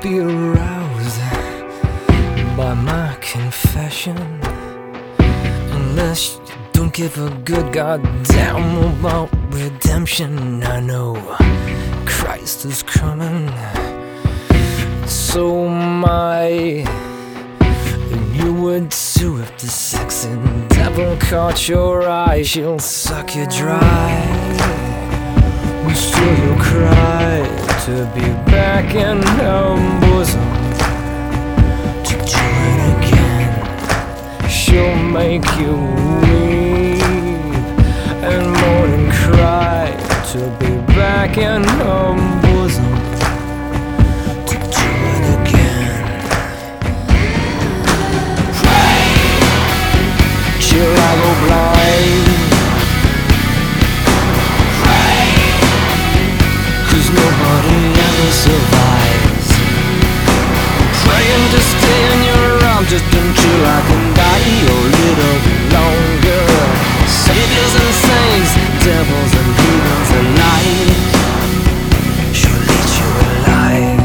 be aroused by my confession, unless you don't give a good goddamn about redemption. I know Christ is coming, so am I. And you would too if the sexy devil caught your eye. She'll suck you dry, and still you'll cry to be back in her bosom, to do it again. She'll make you weep and moan and cry to be back in her bosom, to do it again. Pray till I go blind. Pray, 'cause nobody ever survives. Praying to stay in your arms just until I can die a little longer. Saviors and saints, devils and heathens alike, she'll lead you alive.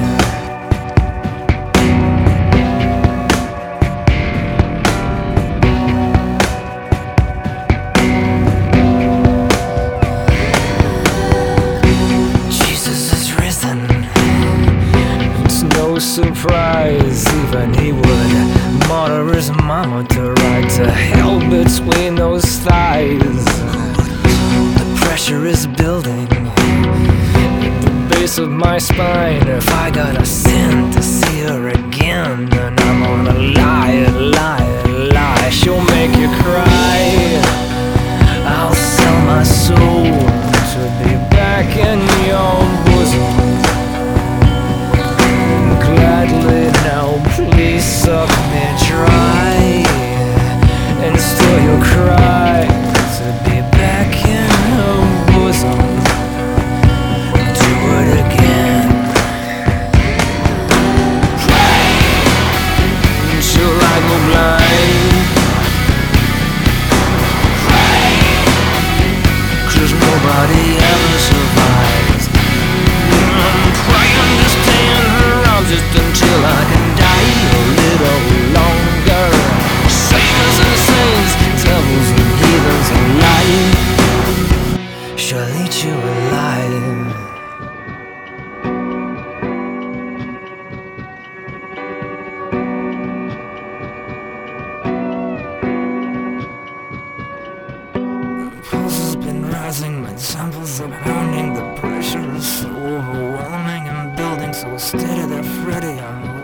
Jesus is risen, it's no surprise. Even he would martyr his mama to ride to hell between those thighs. The pressure is building at the base of my spine. If I gotta sin to see her again, then I'm gonna lie, lie, lie. She'll make you cry. I'll sell my soul to be back in your bosom. Gladly now, please suck me dry, and still you'll cry to be back in her bosom. Do it again. Pray until I go blind. Pray, 'cause nobody ever survives. I'm praying to stay in her arms just until I can die a little longer. Saviors and saints, devils and heathens alike, she'll eat you alive. The pulse has been rising, my temples are pounding. The pressure is so overwhelming and building so steady that Freddy, I'm